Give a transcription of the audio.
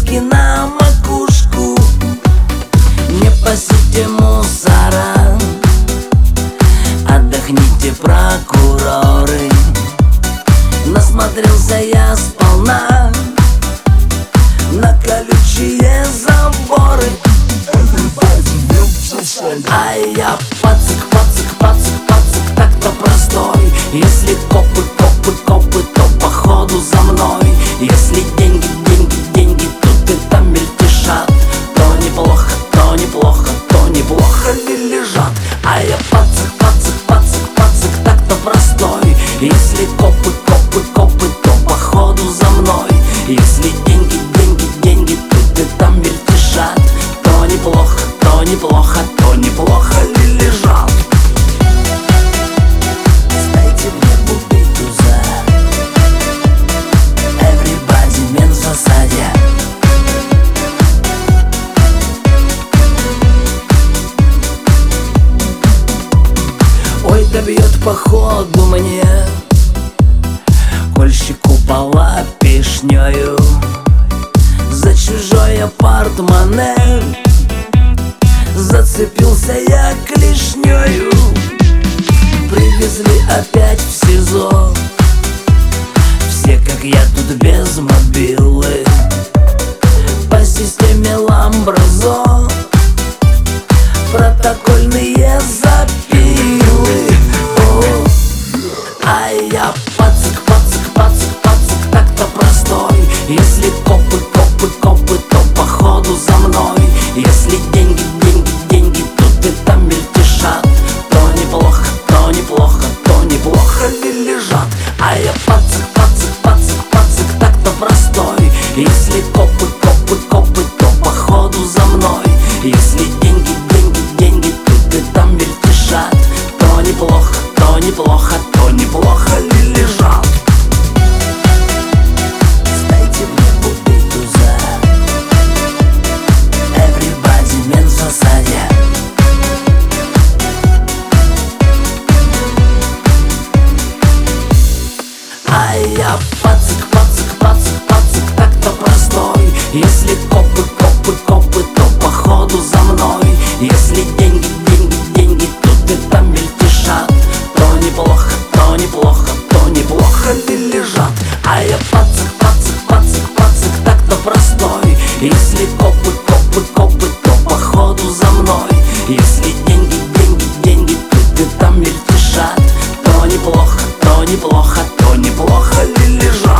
виски на макушку. Не пасите мусора, отдохните, прокуроры. Насмотрелся я сполна на колючие заборы. А я пацик, пацик, пацик, пацик, так-то простой. Если копы, копы, копы, то походу за мной. Если деньги, деньги, деньги, тут и там мельтешат, то неплохо, то неплохо, то неплохо ли лежат. А я пацик, пацик, пацик, пацик, так-то простой. Если копы, копы, копы, то походу за мной. Если деньги, деньги, деньги, тут и там мельтешат, то неплохо, то неплохо, то неплохо ли лежат. Дайте мне бутыль туза, everybody, мен в засаде. Ой, да бьет походу мне кольщику пола пешнёю за чужое портмоне. Зацепился я клешнёю. Привезли опять в СИЗО. Все как я тут без мобилы, по системе Ламбразо. Протокольные запилы. О, а я пацик, пацик, пацик, пацик, так-то простой. Если копы, копы, копы, то походу за мной. Если деньги, деньги, деньги, тут и там мельтешат, то неплохо, то неплохо, то неплохо ли лежат. А я пацик, пацик, пацик, пацик, так-то простой. Если копы, копы, копы, то походу за мной. Если деньги, деньги, деньги, тут и там мельтешат, то неплохо, то неплохо, то неплохо ли лежат. Дайте мне бутыль туза, everybody, мен в засаде. А я пацик, пацик, пацик, пацик, так-то простой. Если копы, копы, копы, то походу за мной. Если деньги, деньги, деньги, тут и там мельтешат, то неплохо, то неплохо, то неплохо ли лежат. А я пацик, пацик, пацик, пацик, так-то простой. Если копы, копы, копы, то походу за мной. Если деньги, деньги, деньги, тут и там мельтешат, то неплохо, то неплохо, то неплохо ли лежат.